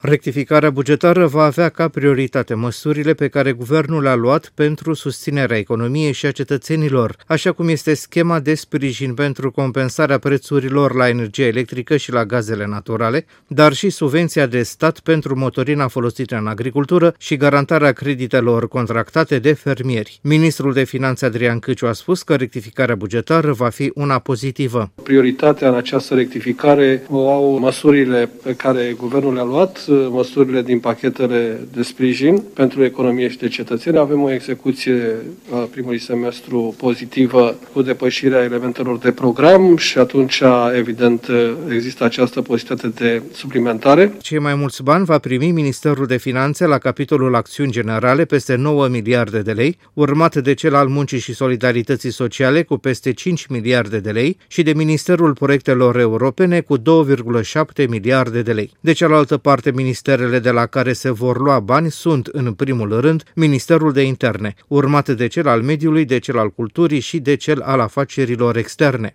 Rectificarea bugetară va avea ca prioritate măsurile pe care guvernul le-a luat pentru susținerea economiei și a cetățenilor, așa cum este schema de sprijin pentru compensarea prețurilor la energie electrică și la gazele naturale, dar și subvenția de stat pentru motorina folosită în agricultură și garantarea creditelor contractate de fermieri. Ministrul de Finanțe Adrian Căciu a spus că rectificarea bugetară va fi una pozitivă. Prioritatea în această rectificare o au măsurile pe care guvernul le-a luat, măsurile din pachetele de sprijin pentru economie și de cetățeni. Avem o execuție a primului semestru pozitivă cu depășirea elementelor de program și atunci, evident, există această posibilitate de suplimentare. Cei mai mulți bani va primi Ministerul de Finanțe la capitolul Acțiuni Generale, peste 9 miliarde de lei, urmat de cel al Muncii și Solidarității Sociale cu peste 5 miliarde de lei și de Ministerul Proiectelor Europene cu 2,7 miliarde de lei. De cealaltă parte, ministerele de la care se vor lua bani sunt, în primul rând, Ministerul de Interne, urmat de cel al Mediului, de cel al Culturii și de cel al Afacerilor Externe.